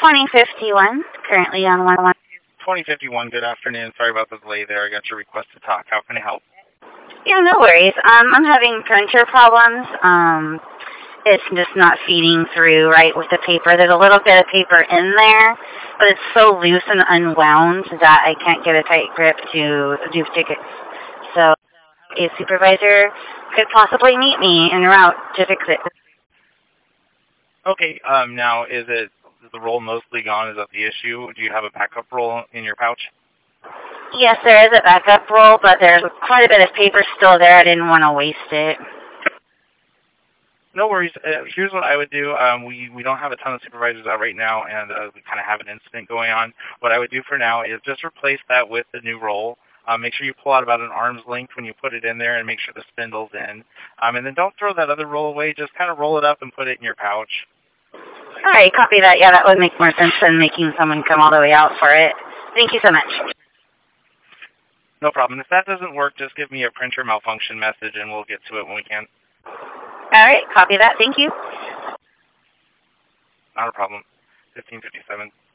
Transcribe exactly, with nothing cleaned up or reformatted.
twenty fifty-one, currently on one one. twenty fifty-one, good afternoon. Sorry about the delay there. I got your request to talk. How can I help? Yeah, no worries. Um, I'm having printer problems. Um, it's just not feeding through right with the paper. There's a little bit of paper in there, but it's so loose and unwound that I can't get a tight grip to do tickets. So a supervisor could possibly meet me en route to fix it. Okay, um, now, is it is the roll mostly gone? Is that the issue? Do you have a backup roll in your pouch? Yes, there is a backup roll, but there's quite a bit of paper still there. I didn't want to waste it. No worries. Uh, here's what I would do. Um, we, we don't have a ton of supervisors out right now, and uh, we kind of have an incident going on. What I would do for now is just replace that with the new roll. Um, make sure you pull out about an arm's length when you put it in there and make sure the spindle's in. Um, and then don't throw that other roll away. Just kind of roll it up and put it in your pouch. All right, copy that. Yeah, that would make more sense than making someone come all the way out for it. Thank you so much. No problem. If that doesn't work, just give me a printer malfunction message, and we'll get to it when we can. All right, copy that. Thank you. Not a problem. fifteen fifty-seven.